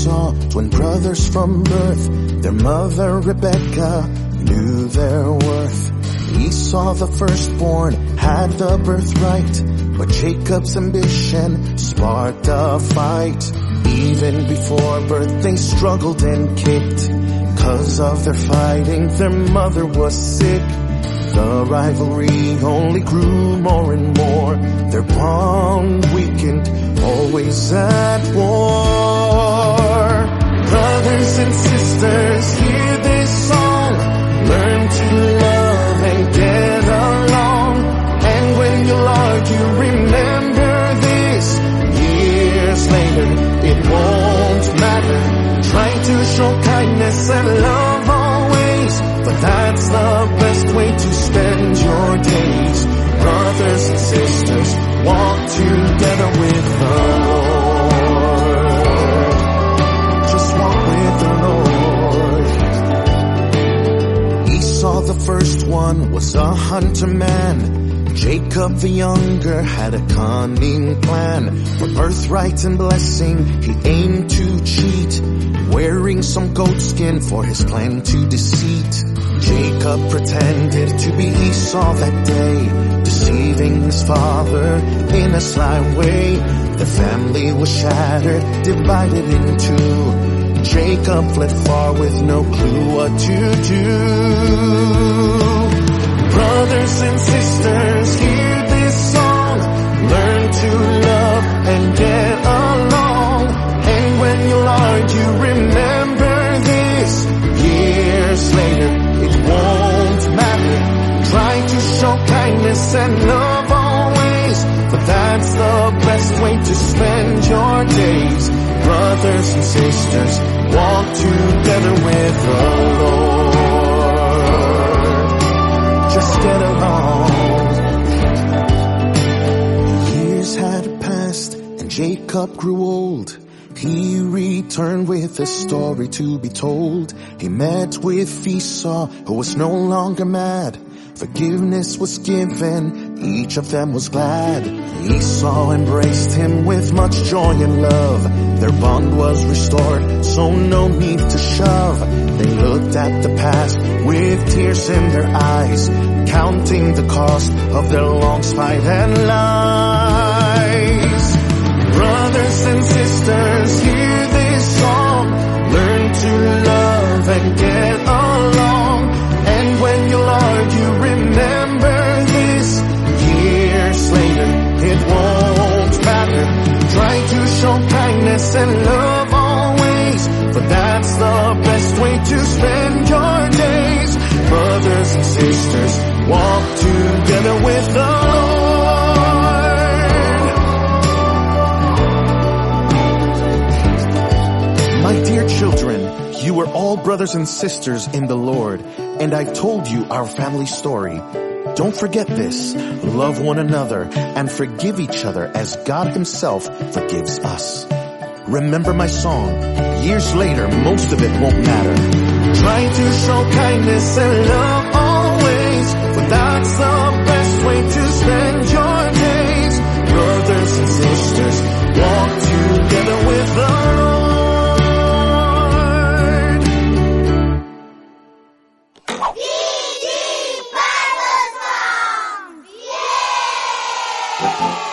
Esau, twin brothers from birth. Their mother Rebecca knew their worth. Esau, the firstborn, had the birthright, but Jacob's ambition sparked a fight. Even before birth they struggled and kicked. 'Cause of their fighting, their mother was sick. The rivalry only grew more and more. Their bond weakened, always at war. Brothers and sisters, hear this song. Learn to love and get along. And when you'll argue, remember this. Years later, it won't matter. Try to show kindness and love always, but that's the best way to spend your days. Brothers and sisters, walk together with the Lord. Just walk with the Lord. Esau, the first one, was a hunter man. Jacob the younger had a cunning plan. For birthright and blessing he aimed to cheat, wearing some goatskin for his plan to deceit. Jacob pretended to be Esau that day, deceiving his father in a sly way. The family was shattered, divided in two. Jacob fled far with no clue what to do. Brothers and sisters, hear this song. Learn to love and get along. And when you'll argue, remember this. Years later, it won't matter. Try to show kindness and love always, but that's the best way to spend your days. Brothers and sisters, walk together with the Lord. Just get along. Years had passed and Jacob grew old. He returned with a story to be told. He met with Esau, who was no longer mad. Forgiveness was given, each of them was glad. Esau embraced him with much joy and love. Their bond was restored, so no need to shove. They looked at the past with tears in their eyes, counting the cost of their long fight and lies. Brothers and sisters, hear this song. Learn to love and get along. And when you'll argue, remember this. Years later, it won't matter. Try to show kindness and love always, but that's the best way to spend your days. Brothers and sisters, walk together with the Lord. My dear children, you are all brothers and sisters in the Lord, and I've told you our family story. Don't forget this. Love one another and forgive each other as God Himself forgives us. Remember my song. Years later, most of it won't matter. Try to show kindness and love always, but that's the best way to spend your days. Brothers and sisters, walk together with the Lord. PG Bible Songs! Yay!